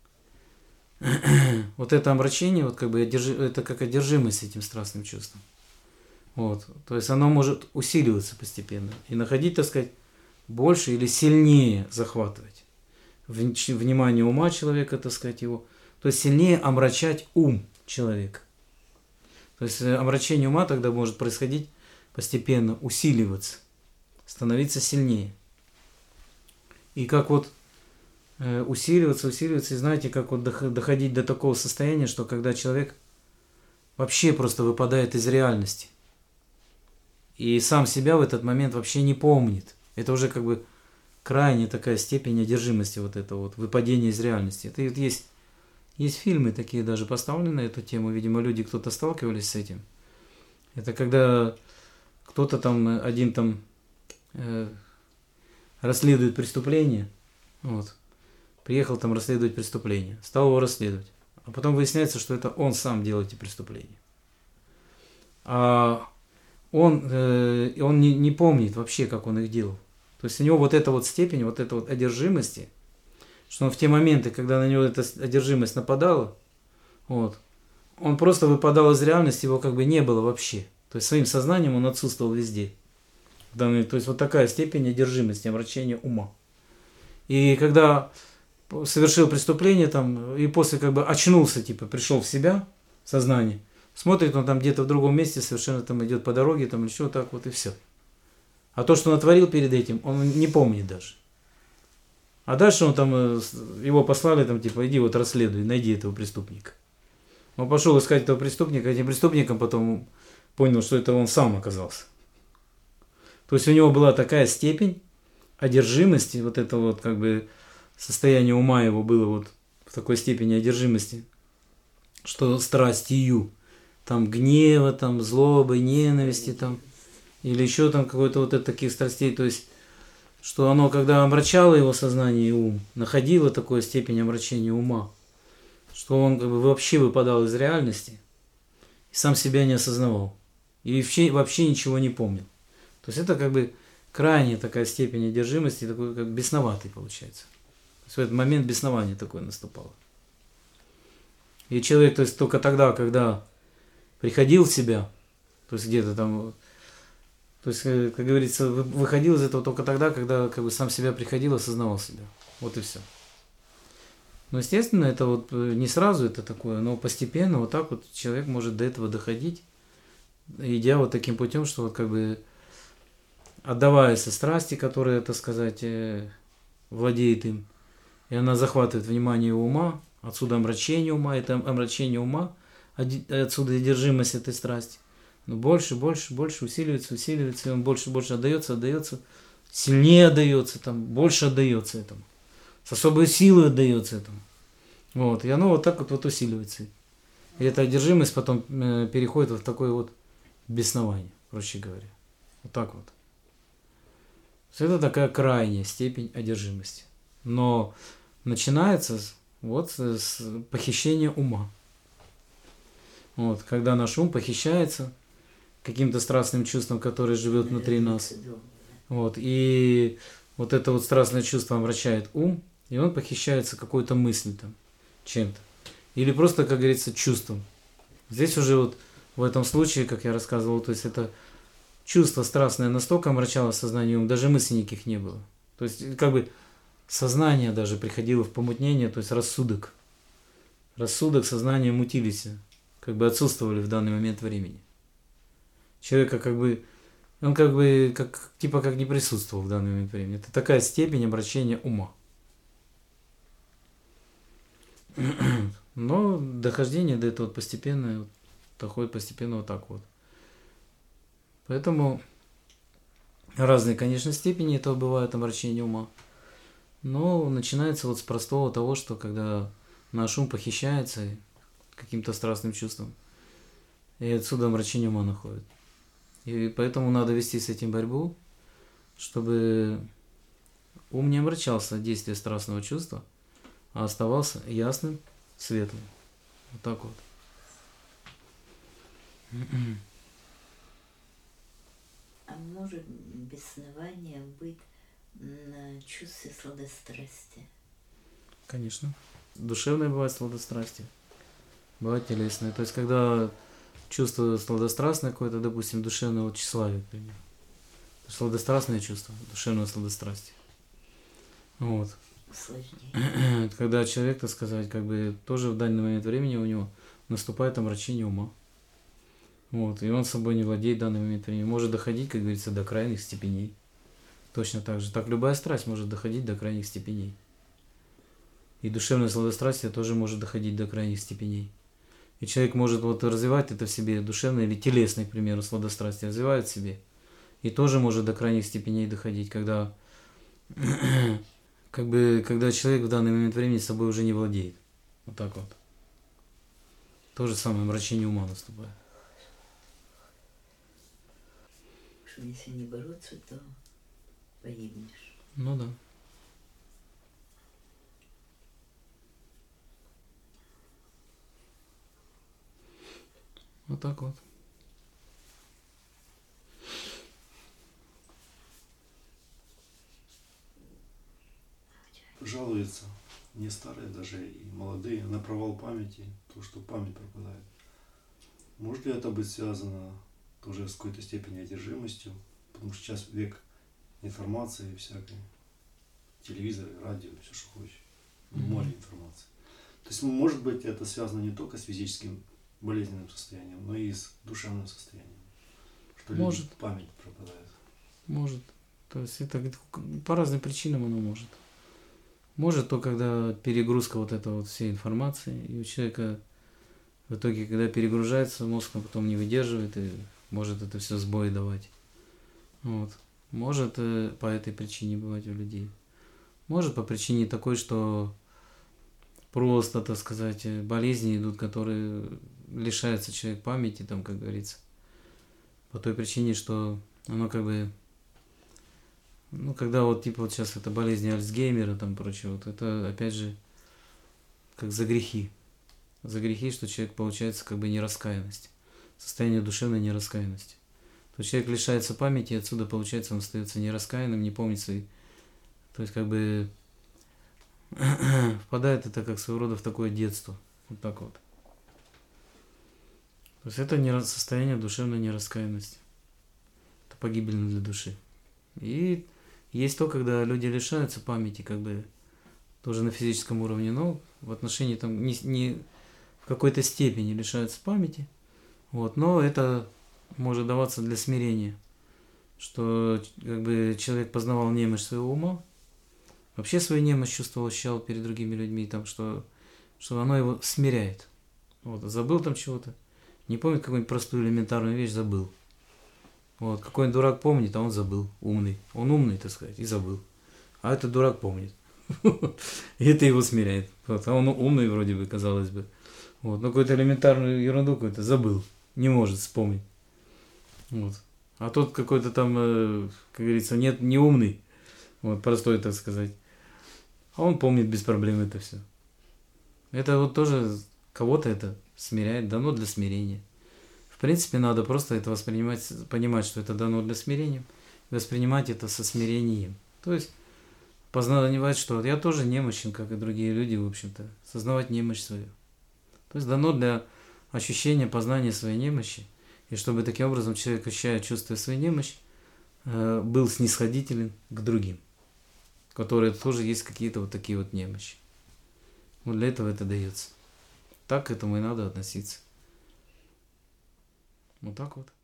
Вот это омрачение, вот как бы одержи, это как одержимость этим страстным чувством. Вот. То есть оно может усиливаться постепенно и находить, так сказать, больше или сильнее захватывать внимание ума человека, так сказать, его. То есть сильнее омрачать ум человека. То есть омрачение ума тогда может происходить постепенно, усиливаться, становиться сильнее. И как вот э, усиливаться, усиливаться, и знаете, как вот доходить до такого состояния, что когда человек вообще просто выпадает из реальности. И сам себя в этот момент вообще не помнит. Это уже как бы крайняя такая степень одержимости, вот это вот выпадение из реальности. Это вот есть, есть фильмы такие даже поставлены на эту тему. Видимо, люди кто-то сталкивались с этим. Это когда кто-то там, один там э, расследует преступление. Вот. Приехал там расследовать преступление. Стал его расследовать. А потом выясняется, что это он сам делал эти преступления. А он, э, он не, не помнит вообще, как он их делал. То есть у него вот эта вот степень, вот эта вот одержимости, что он в те моменты, когда на него эта одержимость нападала, вот, он просто выпадал из реальности, его как бы не было вообще. То есть своим сознанием он отсутствовал везде. То есть вот такая степень одержимости, омрачения ума. И когда совершил преступление там, и после как бы очнулся, типа пришел в себя, в сознание, смотрит он там где-то в другом месте, совершенно там идет по дороге, там еще так вот и все. А то, что он натворил перед этим, он не помнит даже. А дальше он там, его послали там, типа, иди вот расследуй, найди этого преступника. Он пошел искать этого преступника, этим преступником потом понял, что это он сам оказался. То есть у него была такая степень одержимости, вот это вот как бы состояние ума его было вот в такой степени одержимости, что страстью, там гнева, там злобы, ненависти, там, или еще там какой-то вот это таких страстей, то есть, что оно, когда омрачало его сознание и ум, находило такую степень омрачения ума, что он как бы вообще выпадал из реальности и сам себя не осознавал. И вообще, вообще ничего не помнил. То есть это как бы крайняя такая степень одержимости, такой как бесноватый получается. То есть в этот момент беснование такое наступало. И человек, то есть только тогда, когда приходил в себя, то есть где-то там, то есть, как говорится, выходил из этого только тогда, когда как бы сам себя приходил, осознавал себя. Вот и все. Но, естественно, это вот не сразу это такое, но постепенно вот так вот человек может до этого доходить, идя вот таким путем, что вот как бы отдаваясь страсти, которая, так сказать, владеет им, и она захватывает внимание ума, отсюда омрачение ума, это омрачение ума, отсюда одержимость этой страсти. Но больше, больше, больше усиливается, усиливается, и он больше, больше отдается, отдается, сильнее отдается, там, больше отдается этому, с особой силой отдается этому. Вот, и оно вот так вот, вот усиливается. И эта одержимость потом э, переходит в такое вот беснование, проще говоря. Вот так вот. Это такая крайняя степень одержимости. Но начинается вот с похищения ума. Вот, когда наш ум похищается каким-то страстным чувством, которое живет внутри нас. Вот, и вот это вот страстное чувство омрачает ум, и он похищается какой-то мыслью там, чем-то. Или просто, как говорится, чувством. Здесь уже вот в этом случае, как я рассказывал, то есть это чувство страстное настолько омрачало сознание ум, даже мыслей никаких не было. То есть как бы сознание даже приходило в помутнение, то есть рассудок. Рассудок, сознание мутились, как бы отсутствовали в данный момент времени. Человека как бы, он как бы, как, типа как не присутствовал в данный момент времени. Это такая степень обращения ума. Но дохождение до этого постепенное, вот, доходит постепенно вот так вот. Поэтому разные, конечно, степени этого бывает омрачение ума. Но начинается вот с простого того, что когда наш ум похищается каким-то страстным чувством, и отсюда омрачение ума находит. И поэтому надо вести с этим борьбу, чтобы ум не омрачался от действия страстного чувства, а оставался ясным, светлым. Вот так вот. А может беснование быть на чувстве сладострастия? Конечно. Душевное бывает сладострастие, бывает телесное. То есть, когда чувство сладострастное какое-то, допустим, душевного тщеславия, например. Сладострастное чувство, душевное сладострастие. Вот. Сложнее. Когда человек, так сказать, как бы тоже в данный момент времени у него наступает омрачение ума. Вот. И он собой не владеет в данный момент времени. Может доходить, как говорится, до крайних степеней. Точно так же. Так любая страсть может доходить до крайних степеней. И душевное сладострастие тоже может доходить до крайних степеней. И человек может вот развивать это в себе, душевное или телесное, к примеру, сладострастие, развивает в себе. И тоже может до крайних степеней доходить, когда, как бы, когда человек в данный момент времени собой уже не владеет. Вот так вот. То же самое омрачение ума наступает. Что если не бороться, то погибнешь. Ну да. Вот так вот. Жалуются не старые даже и молодые на провал памяти, то, что память пропадает. Может ли это быть связано тоже с какой-то степенью одержимостью? Потому что сейчас век информации всякой, телевизор, радио, все что хочешь, море информации. То есть, может быть, это связано не только с физическим болезненным состоянием, но и с душевным состоянием, что может. люди, память пропадает. Может. То есть это по разным причинам оно может. Может то, когда перегрузка вот этой вот всей информации, и у человека в итоге, когда перегружается мозг, он потом не выдерживает и может это все сбой давать. Вот. Может по этой причине бывать у людей. Может по причине такой, что просто, так сказать, болезни идут, которые лишается человек памяти, там, как говорится. По той причине, что оно как бы, ну, когда вот типа вот сейчас это болезни Альцгеймера, там, прочее, вот это опять же как за грехи. За грехи, что человек получается как бы нераскаянность. Состояние душевной нераскаянности. То человек лишается памяти, и отсюда получается он остается нераскаянным, не помнит свои. То есть как бы впадает это как своего рода в такое детство. Вот так вот. То есть это не состояние душевной нераскаянности. Это погибельно для души. И есть то, когда люди лишаются памяти, как бы тоже на физическом уровне, но в отношении там не, не в какой-то степени лишаются памяти. Вот, но это может даваться для смирения, что как бы человек познавал немощь своего ума, вообще свою немощь чувствовал, ощущал перед другими людьми, там, что, что оно его смиряет. Вот, забыл там чего-то, не помнит какую-нибудь простую элементарную вещь, забыл. Вот, какой-нибудь дурак помнит, а он забыл, умный. Он умный, так сказать, и забыл. А этот дурак помнит. И это его смиряет. Вот, а он умный вроде бы, казалось бы. Вот, но какую-то элементарную ерунду какую-то забыл. Не может вспомнить. Вот. А тот какой-то там, э, как говорится, нет, не умный. Вот, простой, так сказать. А он помнит без проблем это все. Это вот тоже кого-то это смиряет, дано для смирения. В принципе, надо просто это воспринимать, понимать, что это дано для смирения, воспринимать это со смирением. То есть познавать, что я тоже немощен, как и другие люди, в общем-то, сознавать немощь свою. То есть дано для ощущения, познания своей немощи, и чтобы таким образом человек, ощущая, чувствуя свою немощь, был снисходителен к другим, которые тоже есть какие-то вот такие вот немощи. Вот для этого это дается. Так к этому и надо относиться. Вот так вот.